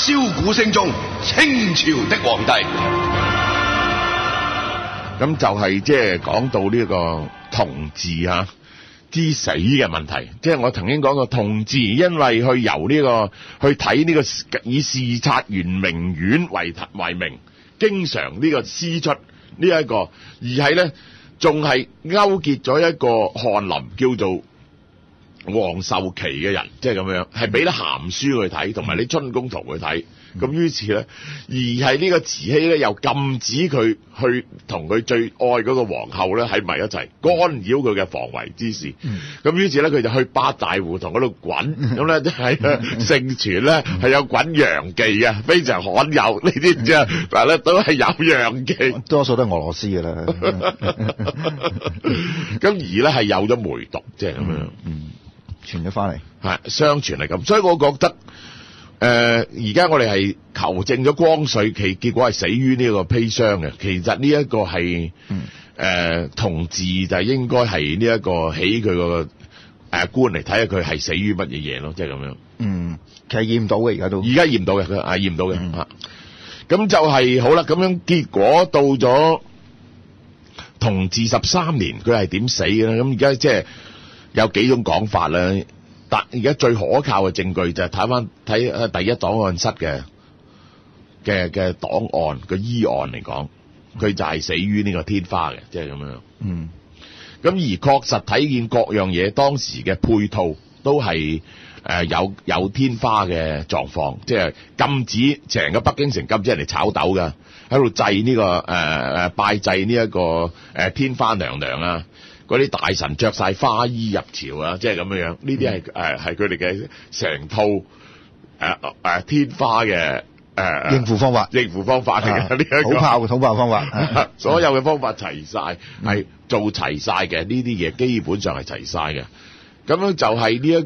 簫鼓聲中，清朝的皇帝。 咁就係即係講到呢個同治之死嘅問題，即係我曾經講過同治，因為去由呢個去睇呢個以視察圓明園為名，經常呢個私出呢一個，而係咧仲係勾結咗一個翰林叫做黃壽祺嘅人，即係咁樣，係俾啲鹹書去睇，同埋啲春宮圖去睇。咁於是咧，而係呢個慈禧咧又禁止佢去同佢最愛嗰個皇后咧喺埋一齊，干擾佢嘅防衛之事。咁於是咧佢就去八大胡同嗰度滾，咁咧即係盛傳咧係有滾洋妓啊，非常罕有呢啲即係，但係咧都係有洋妓， 多數都係俄羅斯嘅啦。 咁而咧係有咗梅毒，即係咁樣， 傳咗翻嚟， 係相傳係咁，所以我覺得。而家我哋係求證咗光緒期，結果係死於呢個砒霜嘅。其實呢一個係同治就應該係呢一個起佢個官嚟睇下佢係死於乜嘢嘢咯，即係咁樣。 其實驗唔到嘅，而家驗唔到嘅，佢係驗唔到嘅嚇。咁就係好啦，咁樣結果到咗同治13年，佢係點死嘅咧？咁而家即係有幾種講法啦。但而家最可靠嘅證據就係睇第一檔案室嘅檔案個醫案嚟講，佢就係死於呢個天花嘅，即係咁樣。咁而確實睇見各樣嘢當時嘅配套都係有天花嘅狀況，即係禁止成個北京城禁止人哋炒豆㗎，喺度祭呢個拜祭呢一個天花娘娘啊。嗰啲大臣着晒花衣入朝啊，即係咁樣，呢啲係佢哋嘅成套天花嘅應付方法嚟嘅，呢一個土炮方法， 所有嘅方法齊晒，係做齊晒嘅，呢啲嘢基本上係齊晒嘅。咁樣就係呢一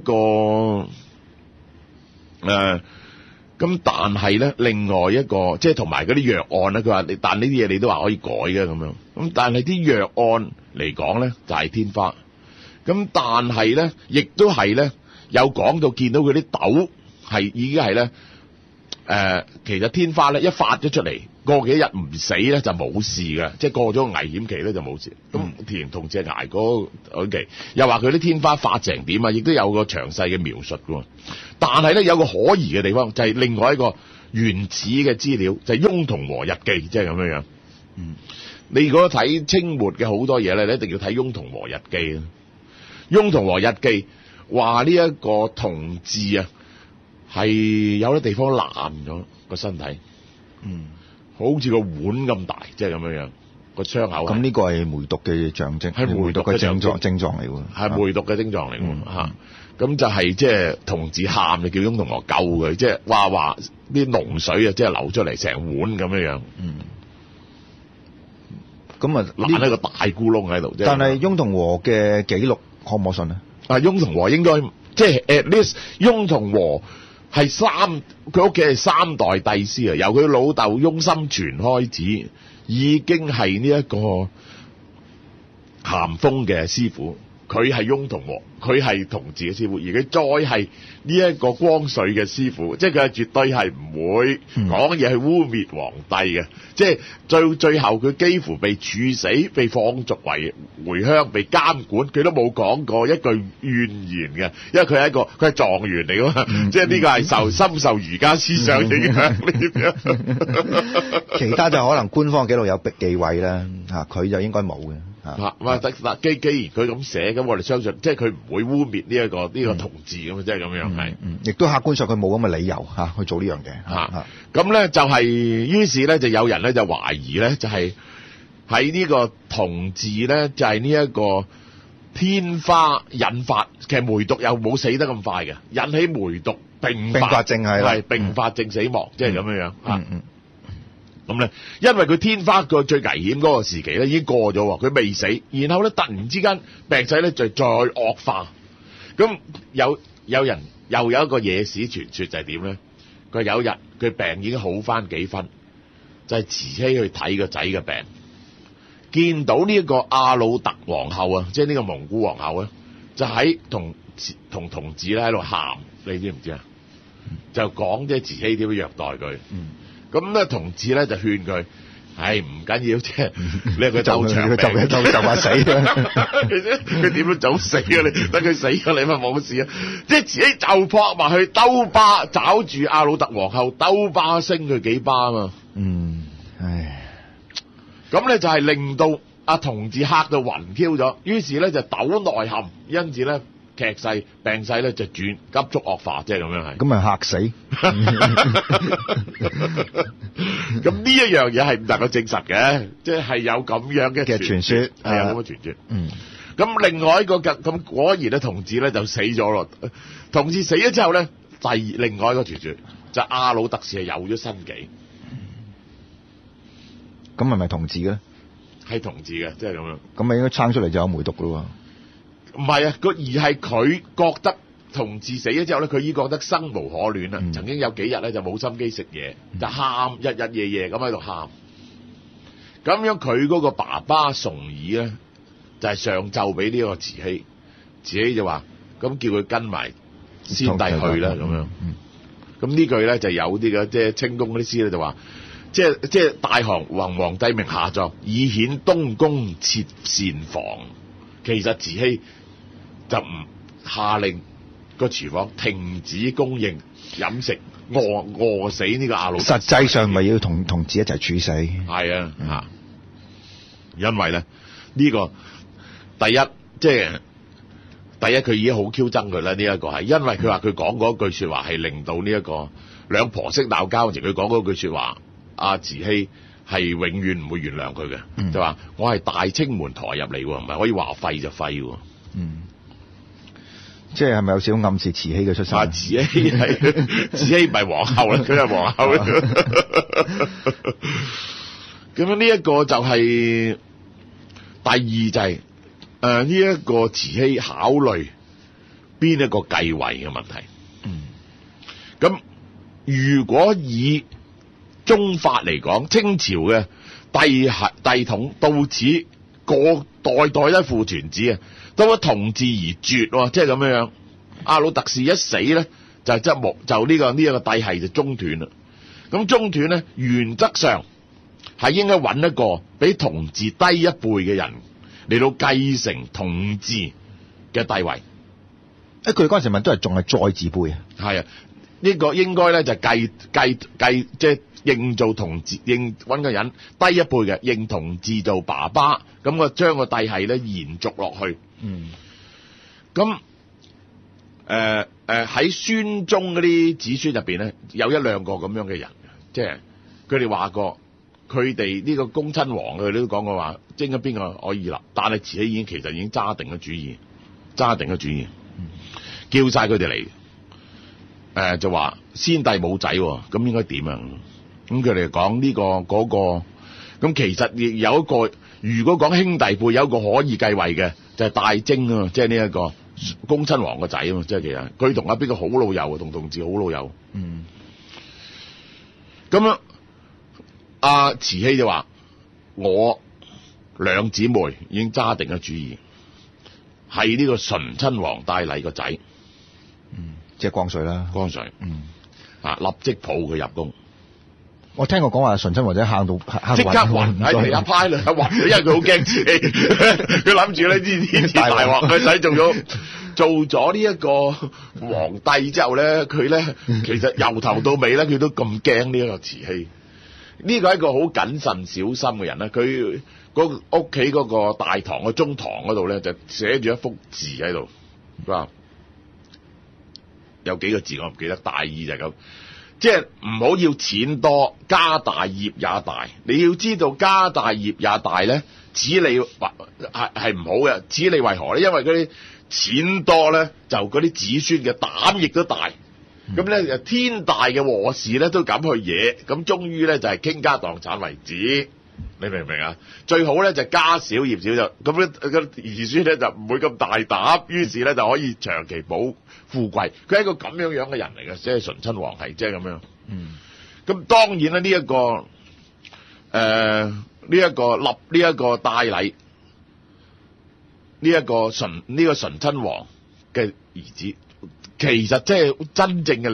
個咁但係咧，另外一個即係同埋嗰啲藥案咧，佢話但呢啲嘢你都話可以改嘅咁樣。咁但係啲藥案嚟講咧，就係天花。咁但係咧，亦都係咧有講到見到佢啲豆係已經係咧其實天花咧一發咗出嚟，過幾日唔死咧就冇事嘅，即係過咗危險期咧就冇事。咁田同志捱嗰期，又話佢啲天花發成點啊，亦都有個詳細嘅描述嘅。但係咧有個可疑嘅地方，就係另外一個原始嘅資料，就係《翁同和日記》，即係咁樣樣。你如果睇清末嘅好多嘢咧，你一定要睇《翁同和日記》啊，《翁同和日記》話呢一個同治啊，係有啲地方爛咗個身體，好似個碗咁大，即係咁樣樣個傷口。 咁呢個係梅毒嘅象徵，係梅毒嘅症狀嚟喎， 係梅毒嘅症狀嚟喎嚇。咁就係即係同治喊，就叫翁同和救佢，即係話啲膿水啊，即係流出嚟成碗咁樣樣。咁啊爛喺個大咕窿喺度。 但係翁同和嘅記錄可唔可信呢？ 翁同和應該即係 at least 翁同和係佢屋企係3代帝師啊，由佢老豆翁心泉開始，已經係呢一個咸豐嘅師傅。佢係翁同和，佢係同治嘅師傅，而佢再係呢一個光緒嘅師傅，即係佢係絕對係唔會講嘢去污衊皇帝嘅，即係最後佢幾乎被處死、被放逐為回鄉、被監管，佢都冇講過一句怨言嘅，因為佢係狀元嚟㗎嘛，即係呢個係深受儒家思想影響。 其他就可能官方記錄有忌諱啦，佢就應該冇嘅。 既然佢咁寫，咁我哋相信，即係佢唔會污衊呢個同治咁，即係咁樣係。 亦都客觀上佢冇咁嘅理由去做呢樣嘢。 咁咧就係，於是咧就有人咧就懷疑咧，就係喺呢個同治咧，就係呢一個天花引發，其實梅毒又冇死得咁快嘅，引起梅毒併發症係併發症死亡，即係咁樣樣。咁咧，因為佢天花個最危險嗰個時期咧已經過咗，佢未死，然後咧突然之間病勢咧就再惡化。咁有人又有一個野史傳說就係點咧？佢有一日佢病已經好翻幾分，就係慈禧去睇個仔嘅病，見到呢一個阿魯特皇后啊，即係呢個蒙古皇后咧，就喺同治咧喺度喊，你知唔知啊？ 就講即係慈禧點樣虐待佢。咁咧同治咧就勸佢，唔緊要，即係你係佢鬥長命， 佢就話死啦。 佢點樣走死啊？你等佢死咗你咪冇事啊！即係慈禧就撲埋去兜巴找住阿魯特皇后，兜巴升佢幾巴啊嘛。咁咧就係令到阿同治嚇到暈 Q 咗，於是咧就抖內陷，因此咧劇勢病勢咧就急速惡化，即係咁樣係。 咁咪嚇死。 咁呢一樣嘢係唔能夠證實嘅，即係有咁樣嘅傳說， 係有咁嘅傳說。咁另外一個咁果然咧，同治咧就死咗咯。同治死咗之後咧，另外一個傳說就阿魯特氏係有咗新紀。 咁係咪同治嘅咧？ 係同治嘅，即係咁樣。 咁咪應該撐出嚟就有梅毒噶咯喎？ 唔係啊，而係佢覺得同治死咗之後咧，佢已經覺得生無可戀啦。曾經有幾日咧就冇心機食嘢，就喊日日夜夜咁喺度喊。咁樣佢嗰個爸爸崇儀咧就係上奏俾呢個慈禧，慈禧就話咁叫佢跟埋先帝去啦咁樣。咁呢句咧就有啲嘅，即係清宮嗰啲詩咧就話。即係大皇帝明下詔，以顯東宮設膳房。其實慈禧就唔下令個廚房停止供應飲食，餓死呢個阿魯特。 實際上咪要同治一齊處死。 係啊，因為咧呢個第一佢已經好 Q 憎佢啦。呢一個係因為佢話佢講嗰句說話係令到呢一個兩婆媳鬧交嗰時，佢講嗰句說話。阿慈禧係永遠唔會原諒佢嘅，就話我係大清門抬入嚟，唔係可以話廢就廢喎。 即係咪有少少暗示慈禧嘅出身？ 慈禧唔係皇后啦，佢係皇后。咁樣呢一個就係第二就係呢一個慈禧考慮邊一個繼位嘅問題。咁如果以宗法嚟講，清朝嘅帝統到此個代代一父傳子啊，到咗同治而絕，即係咁樣。阿魯特氏一死咧，就呢個帝系就中斷啦。咁中斷咧，原則上係應該揾一個比同治低一輩嘅人嚟到繼承同治嘅帝位。 佢嗰陣時咪都係仲係再字輩啊？ 係啊，呢個應該咧就繼即係。認做同治，揾個人低一輩嘅，認同治做爸爸，咁我將個帝系咧延續落去。咁喺宣宗嗰啲子孫入邊咧，有一兩個咁樣嘅人，即係佢哋話過，佢哋呢個恭親王佢哋都講過話，應該邊個可以立，但係慈禧其實已經揸定咗主意，叫晒佢哋嚟，就話先帝冇仔，咁應該點啊？咁佢哋講呢個嗰個，咁其實亦有一個，如果講兄弟輩有一個可以繼位嘅，就係大徵啊，即係呢一個恭親王個仔啊嘛，即係其實佢同阿邊個好老友，同同治好老友。咁樣阿慈禧就話：我兩姊妹已經揸定咗主意，係呢個醇親王戴禮個仔。 即係光緒啦。 光緒。立即抱佢入宮。 我聽過講話醇親王仔喊到即刻暈喺地下派啦，暈，因為佢好驚慈禧，佢諗住咧呢次大鑊，佢仔做咗呢一個皇帝之後咧，佢咧其實由頭到尾咧，佢都咁驚呢一個慈禧。呢個係一個好謹慎小心嘅人咧，佢屋企嗰個大堂個中堂嗰度咧就寫住一幅字喺度，話有幾個字我唔記得，大意就係咁。即係唔好要錢多，家大業也大。你要知道家大業也大咧，此理係唔好嘅。此理為何咧？因為嗰啲錢多咧，就嗰啲子孫嘅膽亦都大。咁咧天大嘅禍事咧都敢去惹。咁終於咧就係傾家蕩產為止。你明唔明啊？最好咧就家少業少就咁咧，個兒孫咧就唔會咁大膽，於是咧就可以長期保富貴。佢係一個咁樣嘅人嚟嘅，即係醇親王係即係咁樣。咁當然啦，呢一個立呢一個戴禮，呢一個醇親王嘅兒子，其實即係真正嘅理由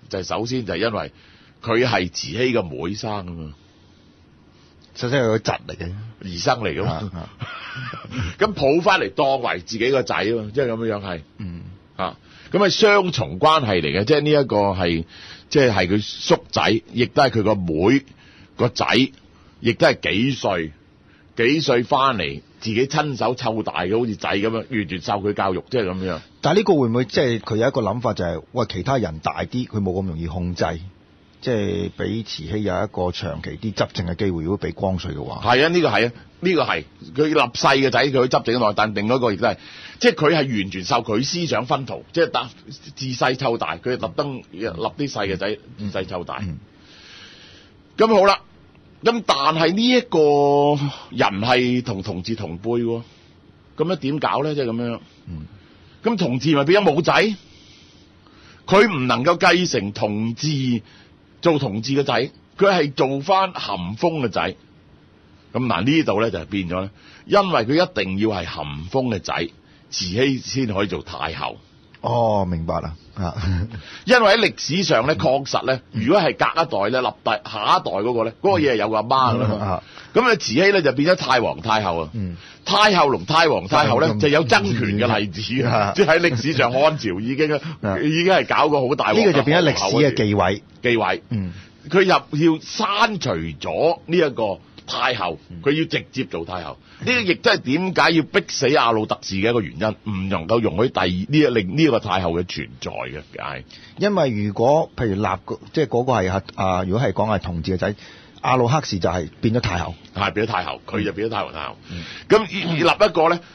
就係首先就係因為佢係慈禧嘅妹生啊嘛， 首先係個侄嚟嘅， 兒生嚟噶嘛，咁抱翻嚟當為自己個仔啊嘛，即係咁樣係，咁係雙重關係嚟嘅，即係呢一個係即係佢叔仔，亦都係佢個妹個仔，亦都係幾歲翻嚟自己親手湊大嘅，好似仔咁樣，完全受佢教育，即係咁樣。 但係呢個會唔會即係佢有一個諗法就係，喂，其他人大啲，佢冇咁容易控制，即係俾慈禧有一個長期啲執政嘅機會。如果俾光緒嘅話， 係啊，呢個係佢立世嘅仔，佢執政耐，但另外一個亦都係，即係佢係完全受佢思想薰陶，即係自細湊大，佢特登立啲細嘅仔自細湊大。咁好啦。咁但係呢一個人係同同治同輩喎，咁樣點搞咧？即係咁樣。咁同治咪變咗冇仔，佢唔能夠繼承同治做同治嘅仔，佢係做翻咸豐嘅仔。咁嗱呢度咧就係變咗咧，因為佢一定要係咸豐嘅仔，慈禧先可以做太后。 哦，明白啦。 因為喺歷史上咧，確實咧，如果係隔一代咧，立第下一代嗰個咧，嗰個嘢係有個阿媽噶嘛。咁啊，慈禧咧就變咗太皇太后啊。太后同太皇太后咧就有爭權嘅例子，即係喺歷史上漢朝已經係搞過好大。呢個就變咗歷史嘅忌諱。 佢又要刪除咗呢一個太后，佢要直接做太后。呢個亦都係點解要逼死阿魯特氏嘅一個原因，唔能夠容許令呢個太后嘅存在嘅，係因為如果譬如即係嗰個係如果係講係同治嘅仔，阿魯克氏就係變咗太后， 係變咗太后，佢就變咗太皇太后。咁立一個咧，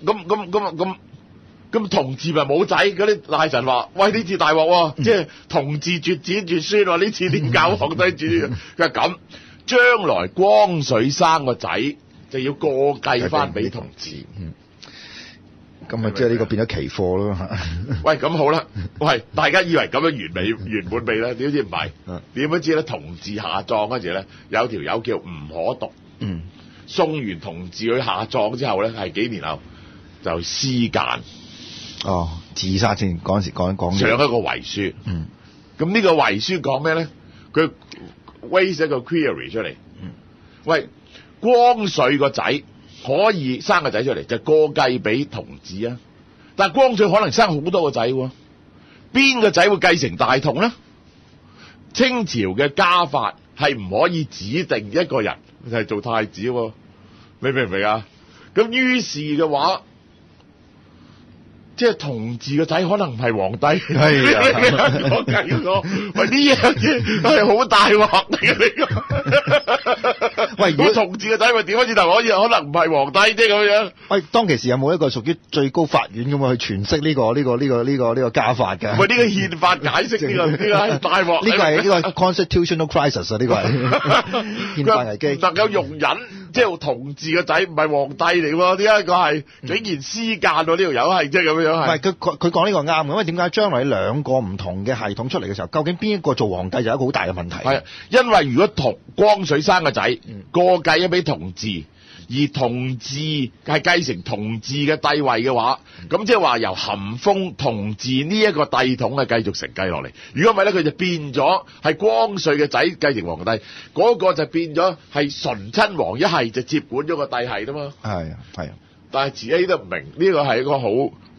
咁同治咪冇仔，嗰啲大臣話：喂，呢次大鑊喎，即係同治絕子絕孫喎，呢次點搞皇帝主？佢話咁，將來光緒生個仔。就要過繼翻俾同治， 咁啊，即係呢個變咗奇貨咯。 喂，咁好啦，喂，大家以為咁樣完滿未咧？點知唔係？點樣知咧？同治下葬嗰時咧，有條友叫吳可獨，送完同治去下葬之後咧，係幾年後就私姦。 哦，自殺先嗰陣時講上一個遺書。咁呢個遺書講咩咧？佢 raise 一個 query 出嚟。喂。光緒個仔可以生個仔出嚟，就過繼俾同治啊！但係光緒可能生好多個仔，邊個仔會繼承大統咧？清朝嘅家法係唔可以指定一個人係做太子，你明唔明啊？咁於是嘅話，即係同治個仔可能唔係皇帝，係啊！我計過，喂，呢樣嘢係好大鑊嚟嘅呢個。喂，如果同治個仔咪點開始頭可能唔係皇帝啫咁樣。喂， 當其時有冇一個屬於最高法院咁啊去詮釋呢個家法嘅？ 喂，呢個憲法解釋呢個係大鑊。 呢個係呢個 constitutional crisis 啊！呢個係憲法危機。 唔能夠容忍，即係同治個仔唔係皇帝嚟喎？點解個係竟然私姦喎？呢條友係即係咁樣。 唔係佢講呢個啱嘅，因為點解將來兩個唔同嘅系統出嚟嘅時候，究竟邊一個做皇帝就係一個好大嘅問題。 係，因為如果光緒生個仔過繼咗俾同治，而同治係繼承同治嘅帝位嘅話，咁即係話由咸豐同治呢一個帝統係繼續承繼落嚟。如果唔係咧，佢就變咗係光緒嘅仔繼承皇帝，嗰個就變咗係純親王一係就接管咗個帝系啦嘛。 係啊， 但係慈禧都唔明呢個係一個好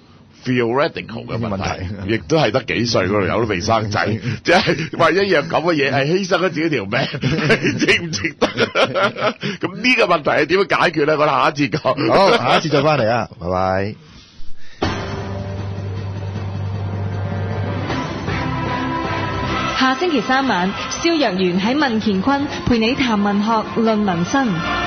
theoretical 嘅問題，亦都係得幾歲嗰度有都未生仔，即係為一樣咁嘅嘢係犧牲咗自己條命，值唔值得？咁呢個問題係點樣解決咧？我哋下一節講。 好，下一節再翻嚟啊，拜拜。 下星期三晚，蕭若元喺民乾坤陪你談文學論民生。